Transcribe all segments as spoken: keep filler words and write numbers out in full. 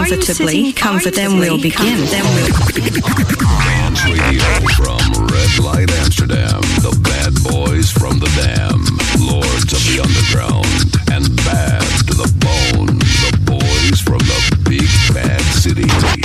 comfortably, comfortably, then we'll begin. Then we'll Dance Radio from Red Light Amsterdam. The bad boys from the Dam. Lords of the Underground. And bad to the bone. The boys from the big bad city.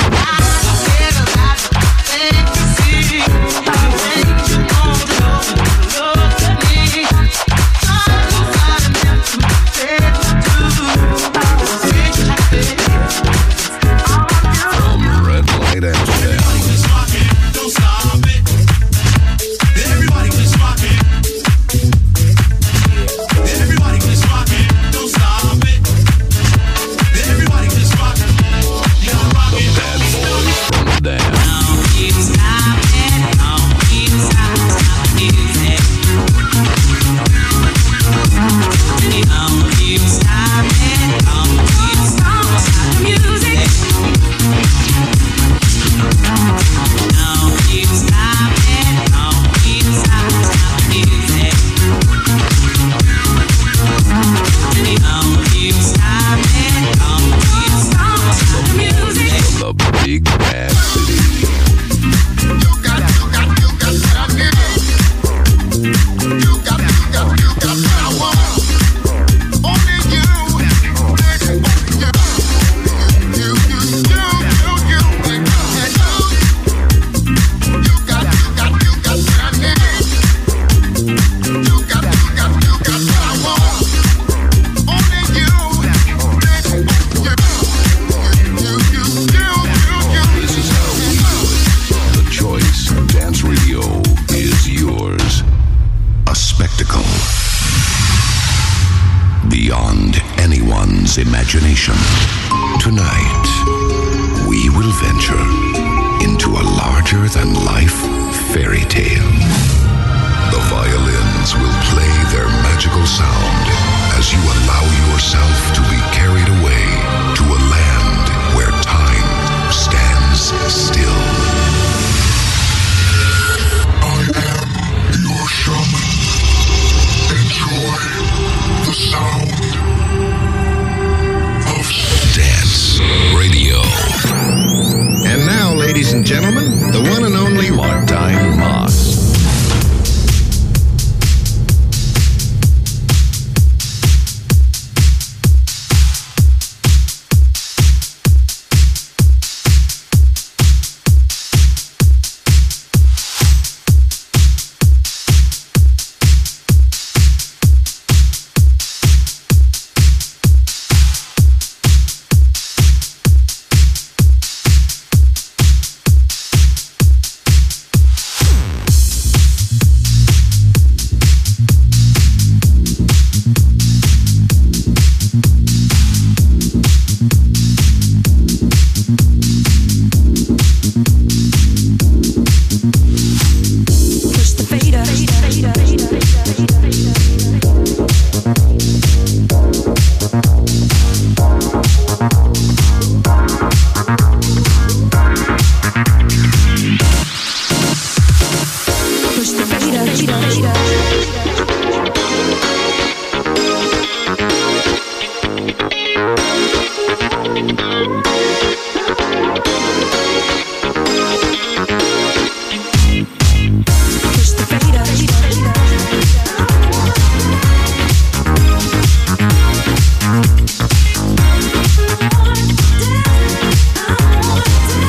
Imagination. Tonight, we will venture into a larger-than-life fairy tale. The violins will play their magical sound as you allow yourself to be carried away to a land where time stands still. I am your shaman. Enjoy the sound. Dance Radio. And now, ladies and gentlemen, the one and only Martijn Mas.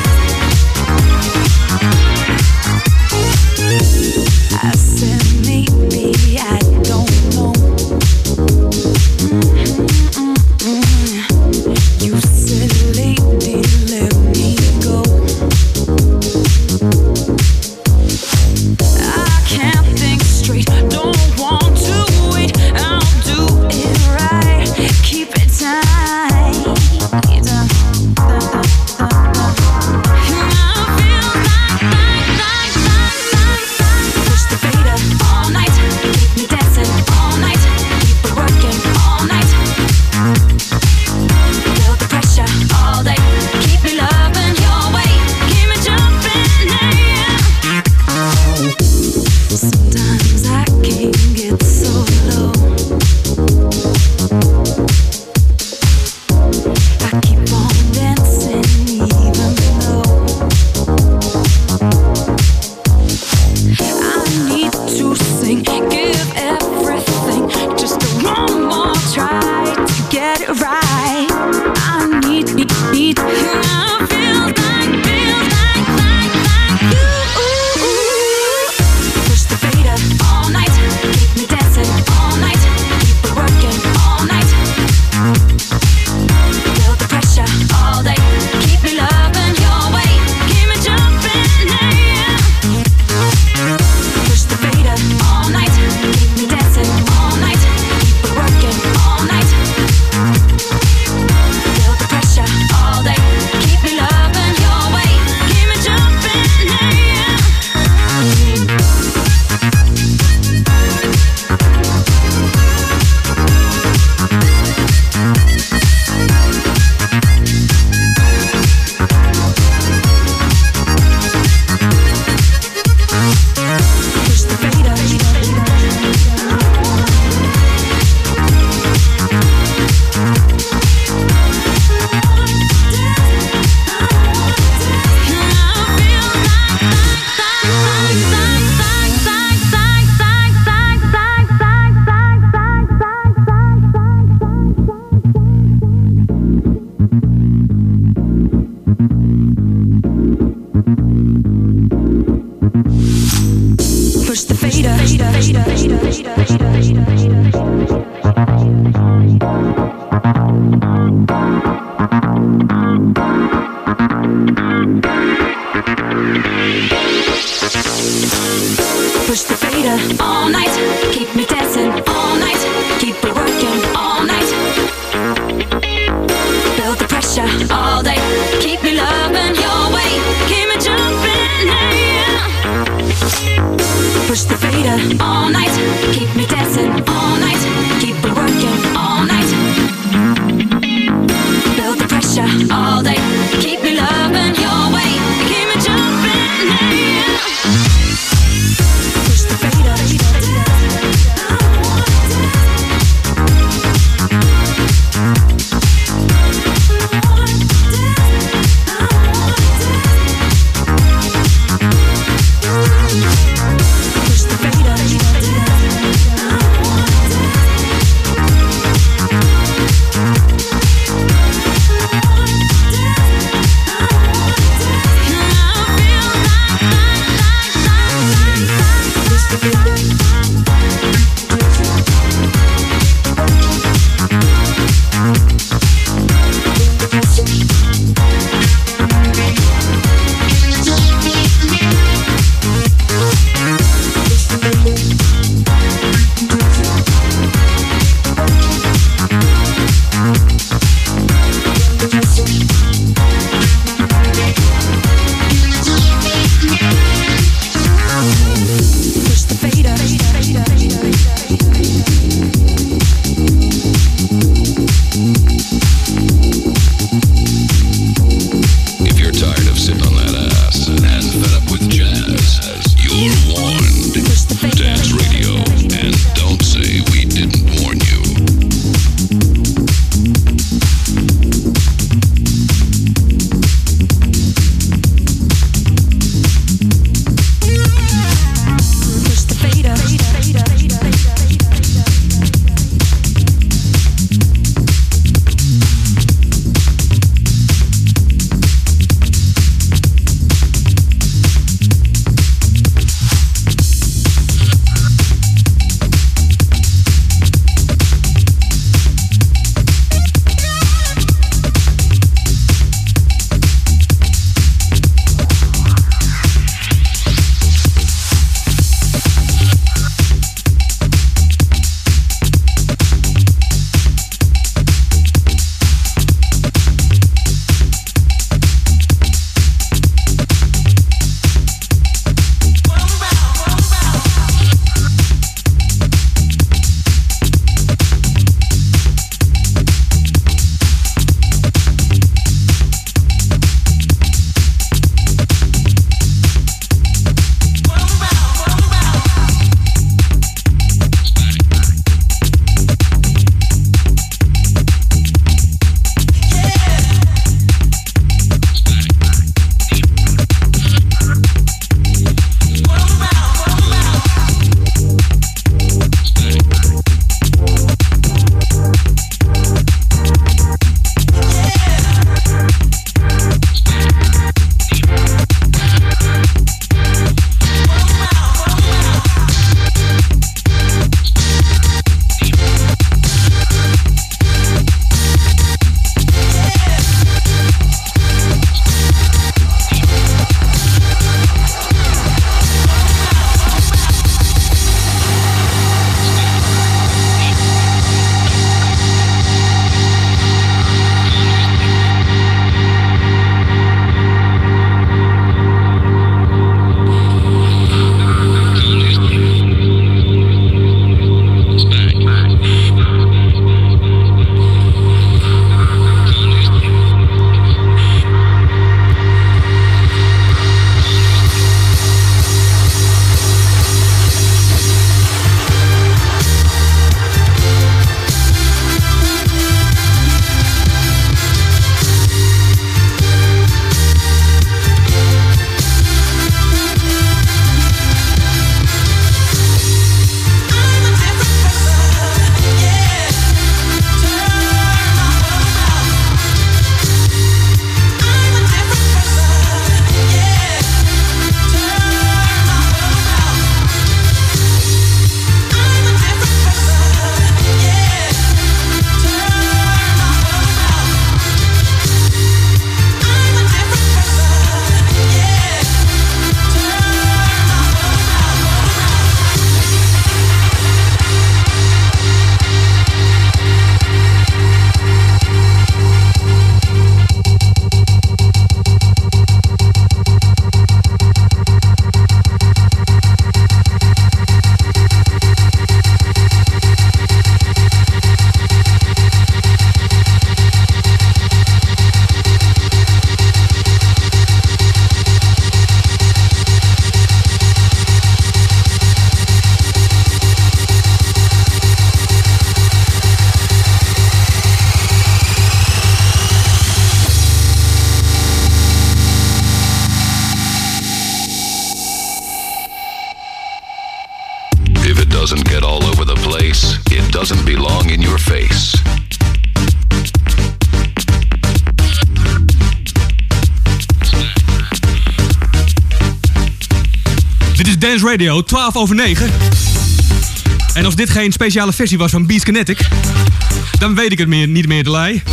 I said, me everything, give everything, just one more try to get it right. I need, need, need, I feel like, feel like, like, like you. Push the fader all night, keep me dancing all night, keep it working all night. Feel the pressure all day, keep me loving your way, keep me jumping, yeah. Push the fader all night, keep me dancing all night, keep it working all night. Feel the pressure all day, keep me loving your way, keep me jumping, yeah. Push the fader. Push the fader. Push the fader all night, keep me dancing all night, keep it working all night. Build the pressure all day, keep me loving your way, keep me jumping, yeah. Push the fader all night, keep me dancing all night, keep it working all night. Build the pressure all day, keep me loving your way, keep me jumping, yeah. Push the fader. Push the fader. doesn't get all over the place, it doesn't belong in your face. Dit is Dance Radio, twaalf over negen. En als dit geen speciale versie was van Beats Kinetic, dan weet ik het meer, niet meer de lei.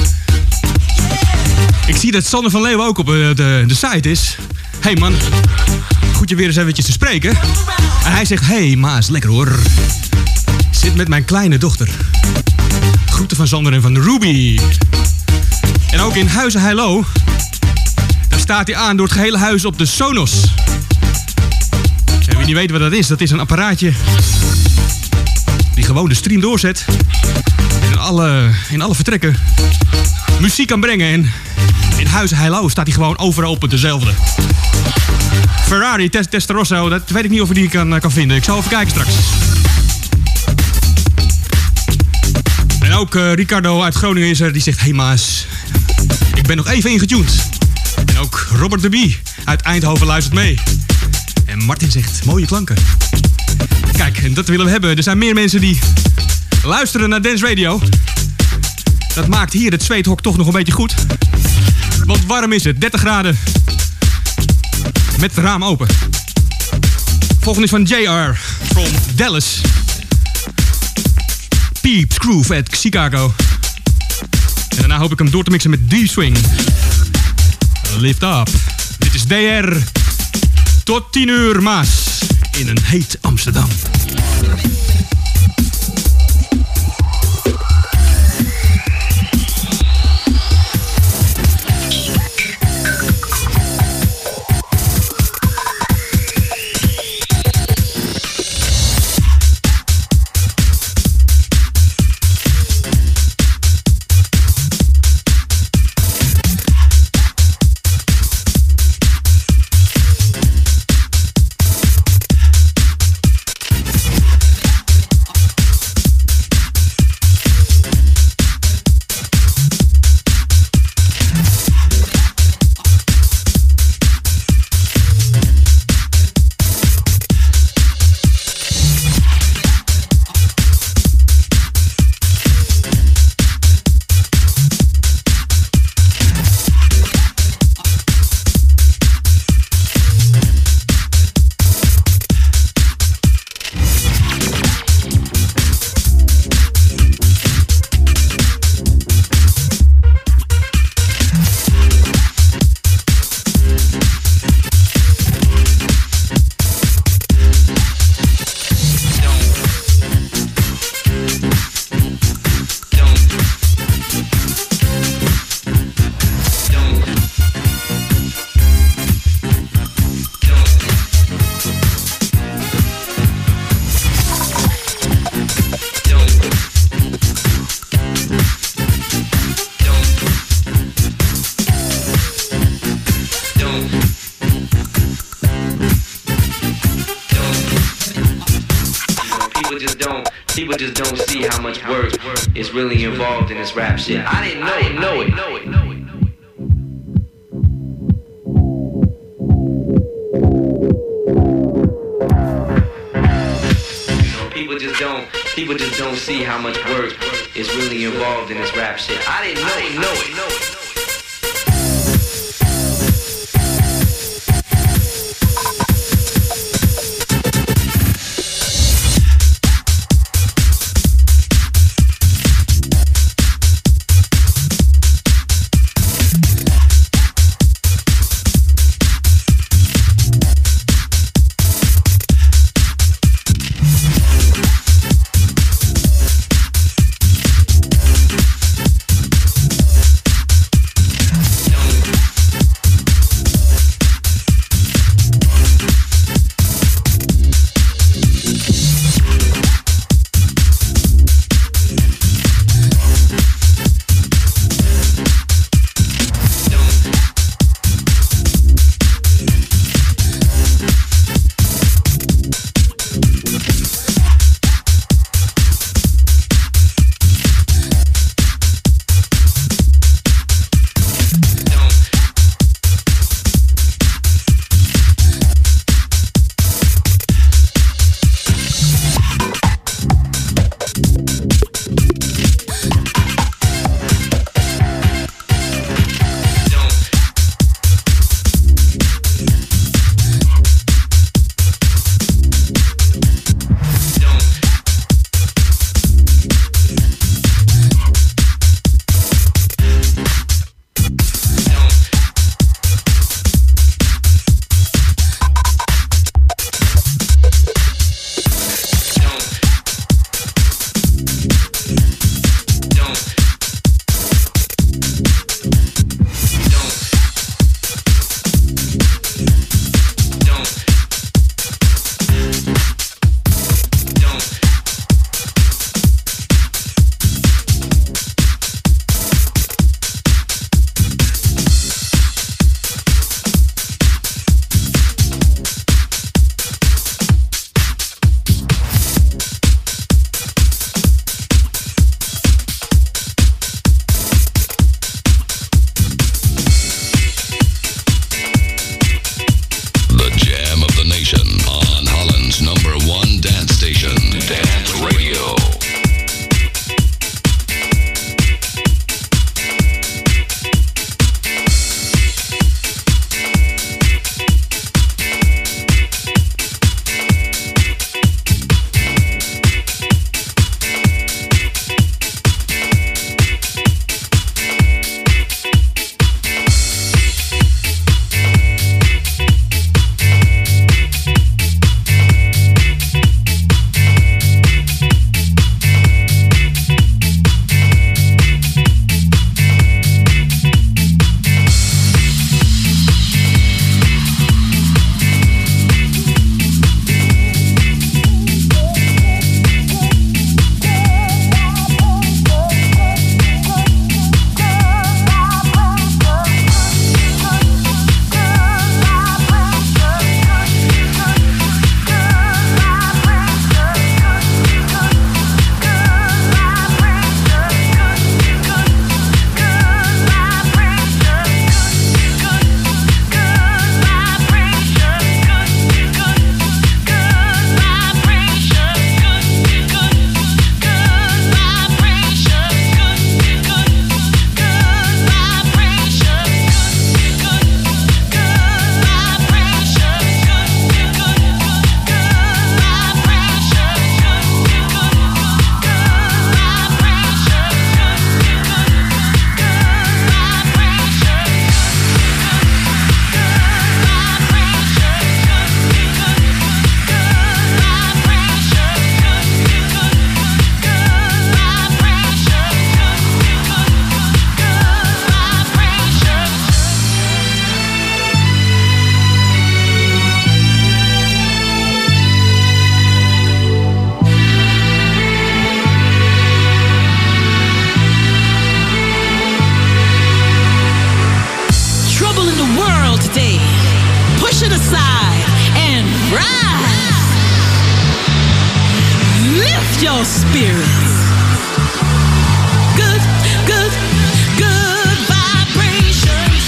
Ik zie dat Sander van Leeuwen ook op de, de, de site is. Hey man, goed je weer eens eventjes te spreken. En hij zegt, hey Maas, lekker hoor. Zit met mijn kleine dochter. Groeten van Sander en van Ruby. En ook in Huizen Heilo, daar staat hij aan door het gehele huis op de Sonos. En wie niet weet wat dat is, dat is een apparaatje die gewoon de stream doorzet. En in alle, in alle vertrekken muziek kan brengen. En in Huizen Heilo staat hij gewoon overal op dezelfde. Ferrari Testarossa, dat weet ik niet of ik die kan, kan vinden. Ik zal even kijken straks. En ook uh, Ricardo uit Groningen is er, die zegt, hey Maas, ik ben nog even ingetuned. En ook Robert de Bie uit Eindhoven luistert mee. En Martin zegt, mooie klanken. Kijk, en dat willen we hebben. Er zijn meer mensen die luisteren naar Dance Radio. Dat maakt hier het zweethok toch nog een beetje goed. Want warm is het, dertig graden. Met het raam open. Volgende is van J R from Dallas. Peeps Groove at Chicago. En daarna hoop ik hem door te mixen met D-Swing. Lift up. Dit is D R. Tot tien uur Maas. In een heet Amsterdam. People just don't see how much work is really involved in this rap shit. I didn't know it, know it, know it, know it. People just don't, people just don't see how much work is really involved in this rap shit. I didn't know it, know it, know it. lift your spirits. Good, good, good vibrations.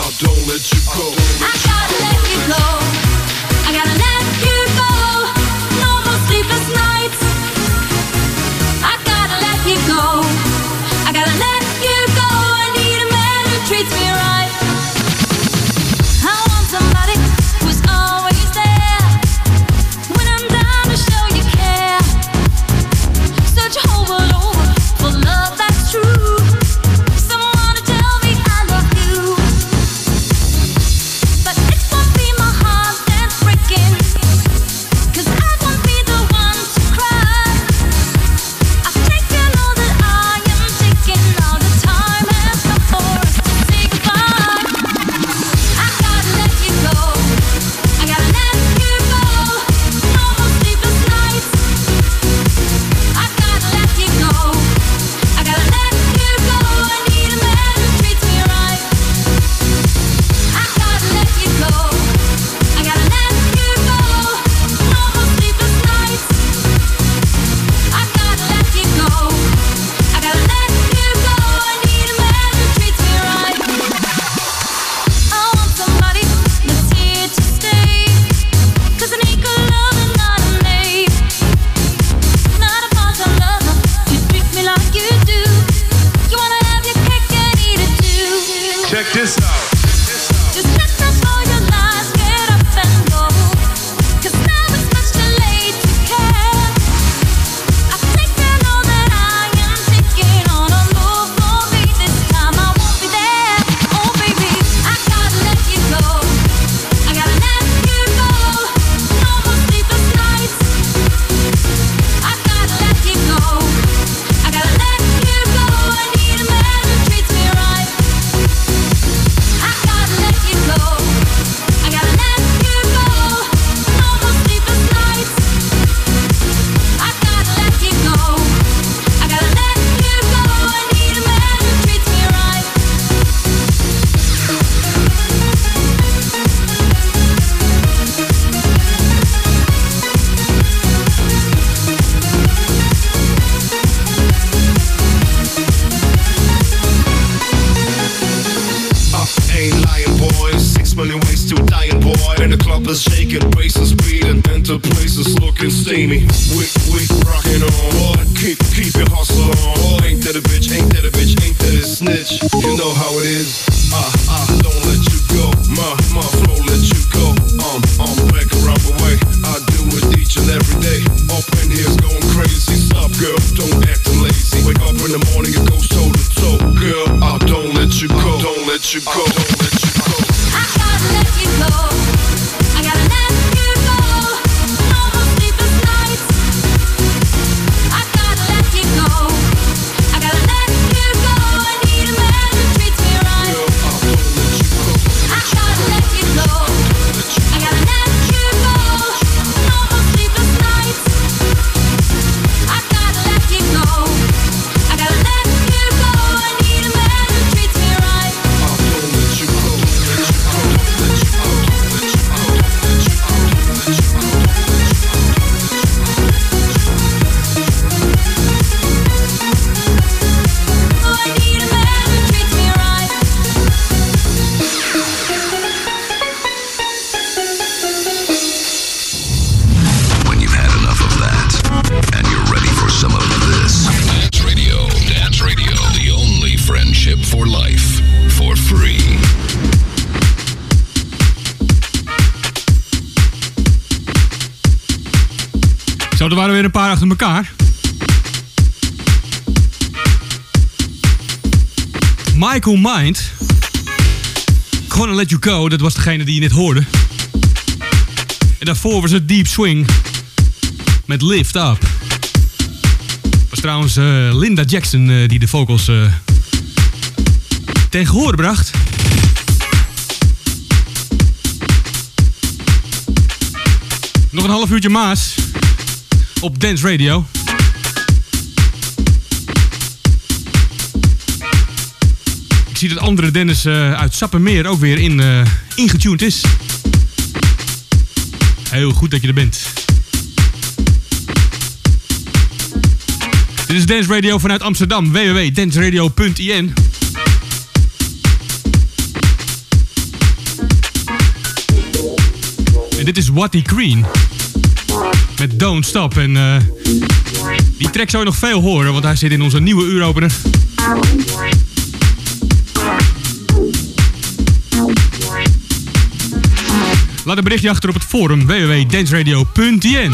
don't let you go. I gotta let you go. I gotta let you go. No more sleepless nights. I gotta let you go. I gotta let you go. I need a man who treats me right. I want somebody who's always there when I'm down to show you care. Search a whole world over for love that's true. Someone to tell me I love you. But it won't be my heart that's breaking, 'cause I won't be the one to cry. I think you know that I am taking all the time has come for us to say goodbye. I gotta let you go. I gotta let you go. No more sleepless nights. I gotta let you go. I gotta let you go. I need a man who treats me right. I gotta let you go. I gotta let you go. No more sleepless nights. I gotta let you go. I gotta let you go. I need a man who treats me right. I want somebody that's here to stay, 'cause I need good love and not a name. Not a part-time lover, you treat me like you do. You wanna have your cake and eat it too. Check this out. Just let us all your lies get up and go, 'cause now it's much too late to care. I think you know that I am taking on a move for me. This time I won't be there. Oh baby, I gotta let you go. I gotta let you go. No more sleepless nights. I gotta let you go. I gotta let you go. I need a man who treats me right. I gotta let you go. I gotta let you go. No more sleepless nights. I gotta let you go. I gotta let you go. I need a man who treats me right. I ain't lying, boy. Six million ways to dying, boy. And the club is shaking, racing speed, and enter places looking steamy. We we rocking on, boy. Keep keep your hustle on, boy. Ain't that a bitch? Ain't that a bitch? Ain't that a snitch? You know how it is. Ah ah, don't let you go. My my flow let you go. Um I'm back around the way. I do it each and every day. Up in here's going crazy. Stop, girl. Don't act lazy. Wake up in the morning and go toe to toe, girl. I don't let you go. Don't let you go. Don't let you go. I gotta let you go. I gotta let you go. No more sleepless nights. I gotta let you go. I gotta let you go. I need a man who treats me right. Girl, I don't let you go. I gotta let you go. I gotta let you go. No more sleepless nights. I gotta let you go. I gotta let you go. I need a man who treats me right. I don't let you go. Let you go. Let you go. Let you go. Let you go. Let you go. Oh, I need a man who treats me right. When you've had enough of that, and you're ready for some of this. Dance Radio. Dance Radio. The only friendship for life. For free. Zo, er waren weer een paar achter elkaar. Michael Mind. Gonna Let You Go, dat was degene die je net hoorde. En daarvoor was het Deep Swing met Lift Up. Was trouwens uh, Linda Jackson uh, die de vocals uh, ten gehore bracht. Nog een half uurtje Maas op Dance Radio. Ik zie dat andere Dennis uh, uit Sappemeer ook weer in, uh, ingetuned is. Heel goed dat je er bent. Dit is Dance Radio vanuit Amsterdam. w w w punt dance radio punt i n. En dit is Watty Green. Met Don't Stop. En uh, die track zou je nog veel horen, want hij zit in onze nieuwe uuropener. Laat een berichtje achter op het forum w w w punt dance radio punt n.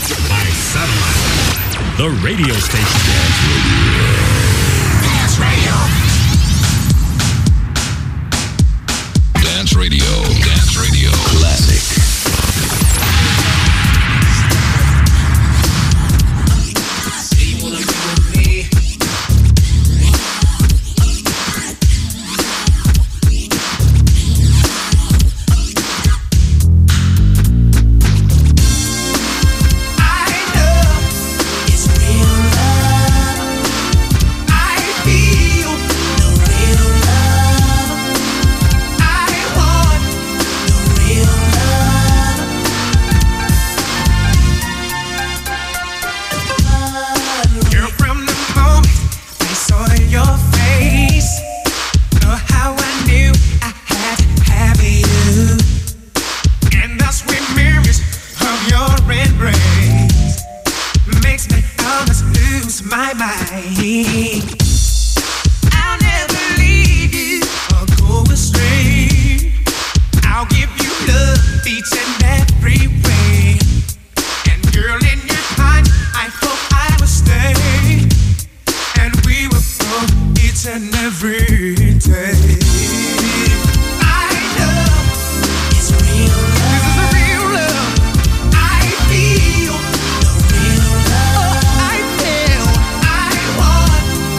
By satellite. The radio station. Dance Radio. Dance Radio. Dance Radio. Classic. I feel, I want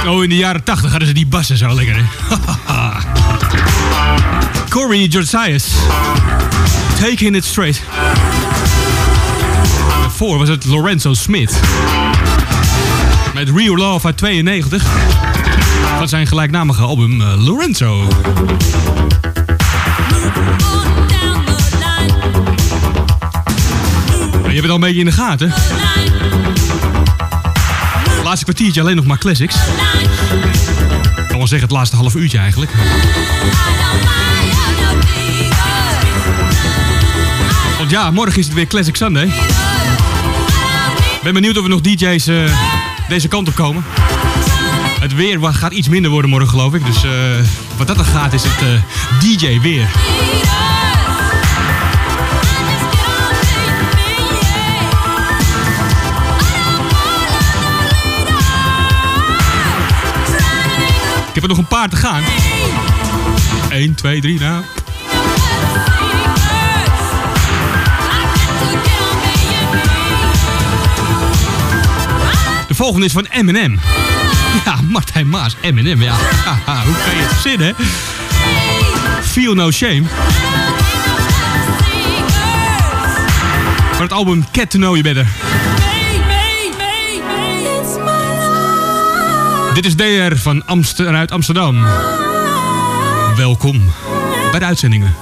Oh, in de jaren tachtig hadden ze die bassen zo lekker, hè? Corey Josias. Taking It Straight. Daarvoor was het Lorenzo Smith. Met Real Love uit tweeënnegentig. Van zijn gelijknamige album uh, Lorenzo. Je hebt het al een beetje in de gaten. Het laatste kwartiertje alleen nog maar classics. Ik kan wel zeggen het laatste half uurtje eigenlijk. Want ja, morgen is het weer Classic Sunday. Ik ben benieuwd of er nog D J's uh, deze kant op komen. Het weer gaat iets minder worden morgen, geloof ik. Dus uh, wat dat er gaat is het uh, D J weer. Ik heb er nog een paar te gaan. één, twee, drie, nou. De volgende is van Eminem. Ja, Martijn Maas, Eminem, ja. Haha, hoe kan je het verzinnen, hè? Feel No Shame. Van het album Get To Know You Better. Dit is D R van Amster- uit Amsterdam. Welkom bij de uitzendingen.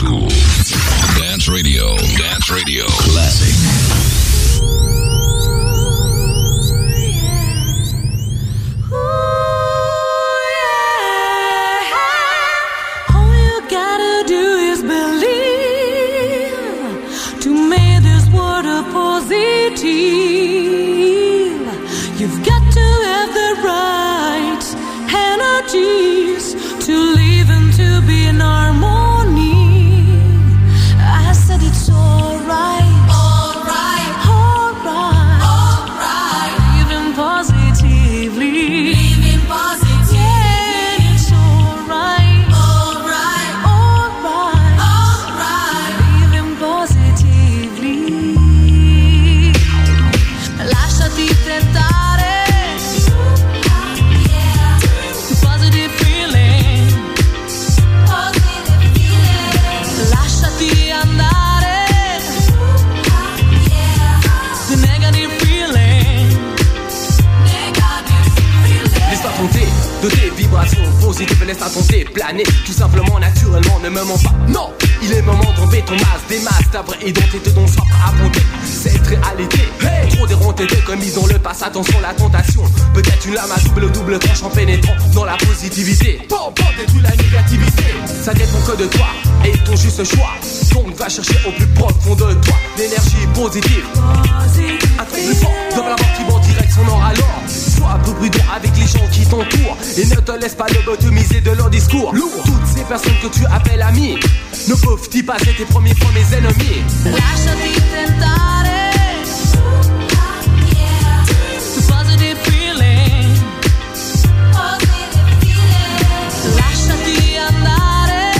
school. Dance Radio. Dance Radio. Classic. You've got to have the right energies to live and to be in harmony. I said it's alright, alright, alright, alright. Living positively, living positively. Yeah, it's alright, alright, alright, alright. Living positively. Lasciati tentare. De tes vibrations positives, laisse tenter, planer. Tout simplement, naturellement, ne me mens pas. Non, il est moment d'enlever ton masque, des masques, ta vraie identité dont soif à affronter cette réalité. Hey, trop déronté de commis dans le passé, attention la tentation. Peut-être une lame à double double tranche en pénétrant dans la positivité. Bon, bon, détruis la négativité. Ça dépend que de toi et ton juste choix. Donc va chercher au plus profond de toi l'énergie positive. Un truc plus fort, devant la mort qui va en direction nord alors. Sois un peu prudent avec les gens qui t'entourent et ne te laisse pas lobotomiser de leur discours. Lourd. Toutes ces personnes que tu appelles amis ne peuvent-ils pas être tes premiers premiers ennemis? Lasciati tentare. Positive feeling. Positive feeling. Lasciati andare.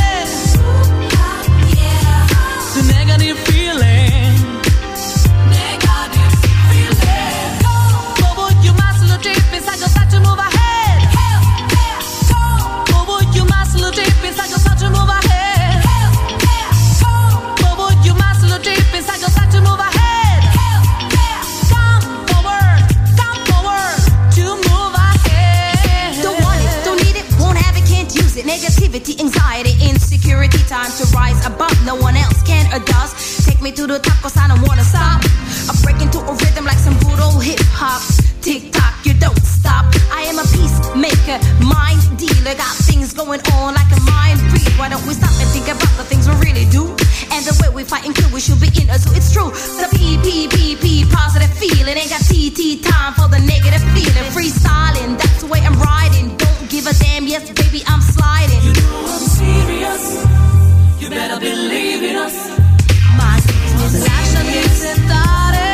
The negative feeling. Negative feeling. Go, go, you must look deep inside yourself to move ahead. Go, go, you must look deep inside yourself to move ahead. Go, go, you must look deep inside yourself to move ahead. Come forward, come forward to move ahead. Don't want it, don't need it, won't have it, can't use it. Negativity, anxiety, insecurity. Time to rise above, no one else can or does. Take me to the top cause I don't wanna stop. I break into a rhythm like some good old hip hop. Tick tock, you don't stop. I am a peacemaker, mind dealer. Got things going on like a mind read. Why don't we stop and think about the things we really do? And the way we fight and kill, we should be in a zoo. It's true. The P, P, P, P, positive feeling. Ain't got T, T time for the negative feeling. Freestyling, that's the way I'm riding. Don't give a damn, yes baby, I'm sliding. You know I'm serious. You better believe in us. My business. Lasciati tentare.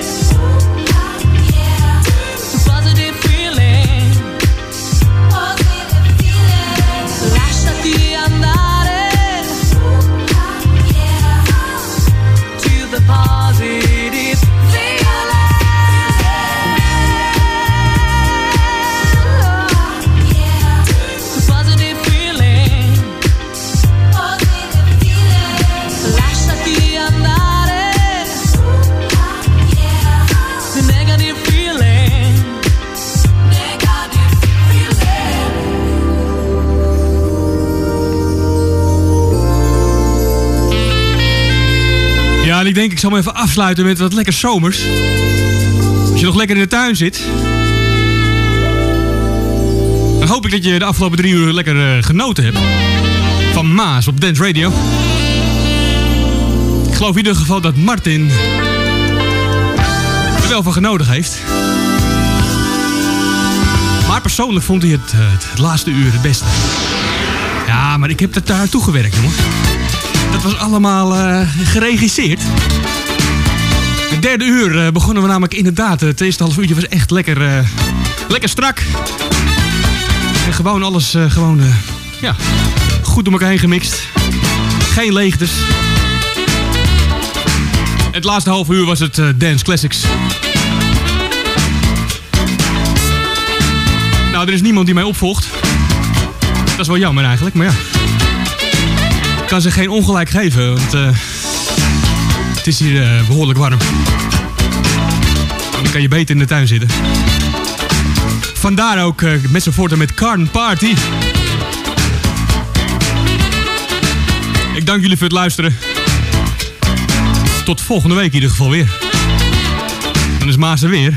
Positive feeling. Positive feeling. Lasciati andare. To the positive feeling. Positive feeling. Positive feeling. Lasciati andare. The negative feeling. Negative feeling. Ja, en ik denk ik zal me even afsluiten met wat lekker zomers. Als je nog lekker in de tuin zit, dan hoop ik dat je de afgelopen drie uur lekker uh, genoten hebt van Maas op Dance Radio. Ik geloof in ieder geval dat Martin er wel van genoten heeft. Maar persoonlijk vond hij het, uh, het laatste uur het beste. Ja, maar ik heb het daar toegewerkt, jongen. Dat was allemaal uh, geregisseerd. Het derde uur uh, begonnen we namelijk inderdaad. Het eerste half uurtje was echt lekker, uh, lekker strak. En gewoon alles uh, gewoon, uh, ja, goed door elkaar heen gemixt. Geen leegtes. Het laatste half uur was het uh, Dance Classics. Nou, er is niemand die mij opvolgt. Dat is wel jammer eigenlijk, maar ja. Ik kan ze geen ongelijk geven, want uh, het is hier uh, behoorlijk warm. Dan kan je beter in de tuin zitten. Vandaar ook uh, met z'n voort en met Garden Party. Ik dank jullie voor het luisteren. Tot volgende week in ieder geval weer. Dan is Maas er weer.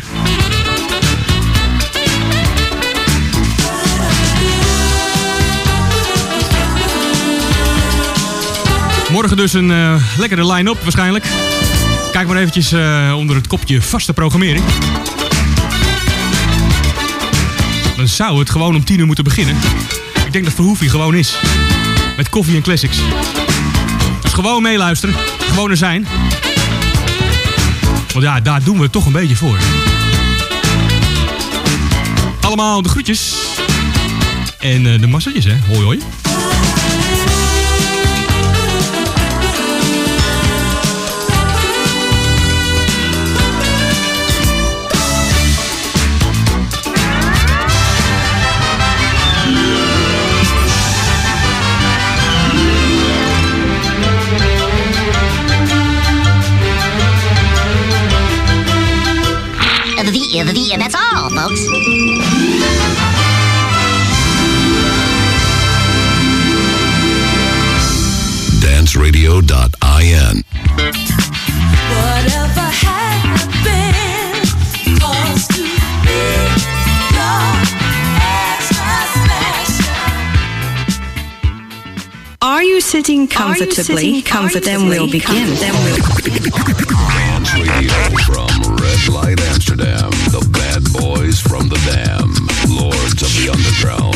Morgen dus een uh, lekkere line-up waarschijnlijk. Kijk maar eventjes uh, onder het kopje vaste programmering. Dan zou het gewoon om tien uur moeten beginnen. Ik denk dat Verhoef hier gewoon is. Met koffie en classics. Dus gewoon meeluisteren. Gewoon er zijn. Want ja, daar doen we het toch een beetje voor. Allemaal de groetjes. En uh, de massages, hè. Hoi hoi. The, the, the, and that's all, folks. dance radio dot I N. Whatever happened was to be your extra special. Are you sitting comfortably? Comfort, then we'll begin. Then we'll. Dance Radio from Red Light Amsterdam. The bad boys from the dam. Lords of the underground.